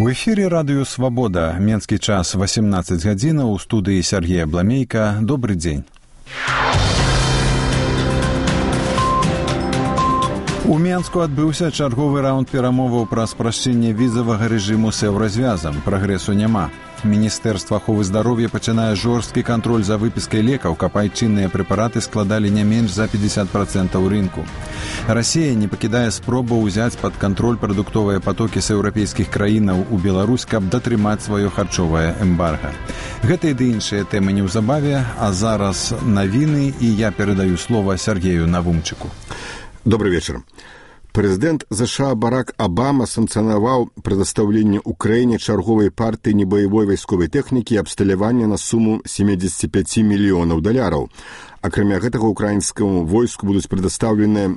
У эфире радыё «Свабода». Менскі час 18 гадзінаў. У студыі Сергей Абламейка. Добрый дзень. У Менску адбыўся чарговы раунд перамоваў пра спрашчэнне візавага рэжыму з еўразвязам. Прагрэсу няма. Міністэрства аховы здароўя пачынае жорсткі кантроль за выпіскай лекаў, каб айчынныя прэпараты складалі не менш за 50% рынку. Расія не пакідае спробу ўзяць пад кантроль прадуктовыя патокі з еўрапейскіх краінаў у Беларусь, каб датрымаць сваё харчовае эмбарга. Гэтыя ды іншыя тэмы неўзабаве, а зараз навіны, і я перадаю слова Сергею Навумчыку. Добрый вечер. Прэзідэнт ЗША Барак Абама санкцыянаваў прадастаўленне Украіне чарговай партыі небаявой вайсковай тэхнікі і абсталявання на суму $75 мільёнаў. Акрамя гэтага, украінскаму войску будуць прадастаўленыя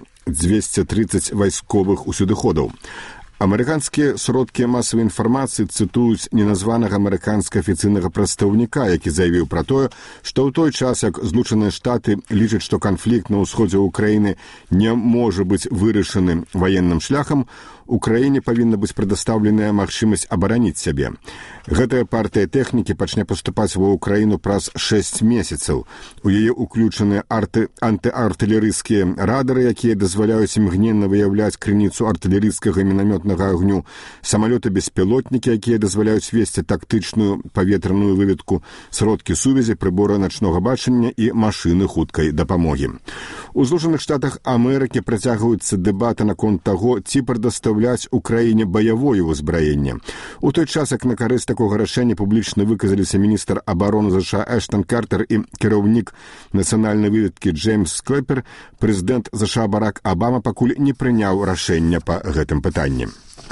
230 вайсковых усюдыходаў. Амерыканскія сродкі масавай інфармацыі цытуюць неназванага амерыканскага афіцыйнага прадстаўніка, які заявіў пра тое, што ў той час, як Злучаныя Штаты лічаць, што канфлікт на ўсходзе ўкраіны не можа быць вырашаны ваенным шляхам, Украіне павінна быць прадастаўленая магчымасць абараніць сябе. Гэтая партыя тэхнікі пачне паступаць ва ўкраіну праз 6 месяцаў. У яе ўключаны антыартылерыйскія радары, якія дазваляюць імгненна выяўляць крыніцу артылерыйскага і мінамётнага агню, самалёты-беспілотнікі, якія дазваляюць весці тактычную паветраную выведку, сродкі сувязі, прыборы начнога бачання і машыны хуткай дапамогі. У Злучаных Штатах Амерыкі працягваюцца дэбаты наконт таго, ці прадастаўляць Украіне баявое ўзбраенне. У той час, як на карысць такога рашэння публічна выказаліся міністр абароны ЗША Эштон Картер і кіраўнік нацыянальнай выведкі Джеймс Клэпер, прэзідэнт ЗША Барак Абама пакуль не прыняў рашэння па гэтым пытанні.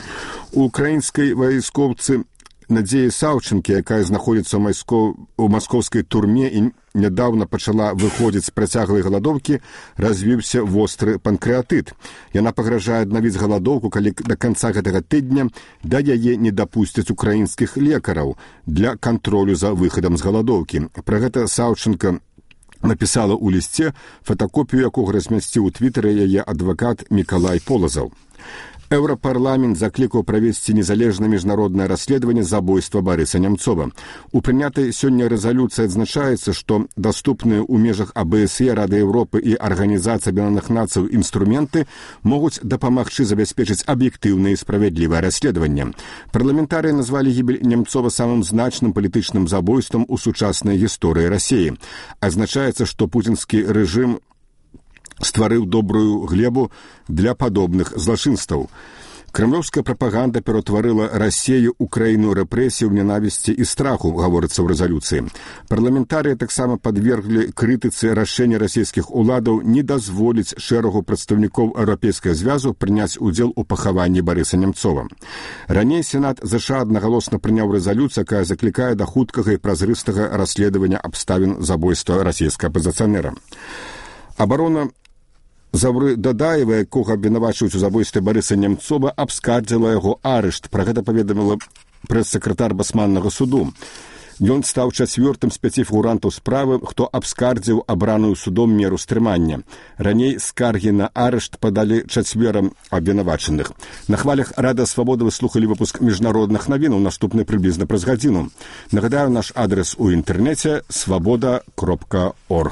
У украінскай вайскоўцы Надзеі Саўчынкі, якая знаходзіцца ў маскоўскай турме і нядаўна пачала выходзіць з працяглай галадоўкі, развіўся востры панкрэатыт. Яна пагражае аднавіць галадоўку, калі да канца гэтага тыдня да яе не дапусцяць украінскіх лекараў для кантролю за выхадам з галадоўкі. Пра гэта Саўчынка напісала ў лісце, фотакопію якога размясціў у твітары яе адвакат Мікалай Полазаў. Еўрапарламент заклікаў правесці незалежнае міжнароднае расследаванне забойства Барыса Нямцова. У прынятай сёння рэзалюцыі адзначаецца, што даступныя ў межах АБСЕ, Рады Еўропы і Арганізацыі Аб'яднаных Нацый інструменты могуць дапамагчы забяспечыць аб'ектыўнае і справядлівае расследаванне. Парламентарыі назвалі гібель Нямцова самым значным палітычным забойствам у сучаснай гісторыі Расіі. Адзначаецца, што пуцінскі рэжым стварыў добрую глебу для падобных злачынстваў. Кремлёўская прапаганда ператварыла Расію ў краіну рэпрэсій, ненавісці і страху, гаворыцца ў рэзалюцыі. Парламентарыі таксама падверглі крытыцы рашэння расійскіх уладаў не дазволіць шэрагу прадстаўнікоў Еўрапейскага звязу прыняць удзел у пахаванні Барыса Нямцова. Раней Сенат ЗША аднагалосна прыняў рэзалюцыю, якая заклікае да хуткага і празрыстага расследавання абставін забойства расійскага апазіцыянера. Абарона Завры Дадаева, якога абвінавачваюць у забойстве Барыса Нямцова, абскардзіла яго арышт. Пра гэта паведаміла прэс-сакратар басманнага суду. Ён стаў 4-м з 5 фігурантаў справы, хто абскардзіў абраную судом меру стрымання. Раней скаргі на арышт падалі 4 абвінавачаных. На хвалях Рада Свабоды вы слухалі выпуск міжнародных навінаў, наступны прыблізна праз гадзіну. Нагадаю, наш адрес у інтэрнэце свабода.орг.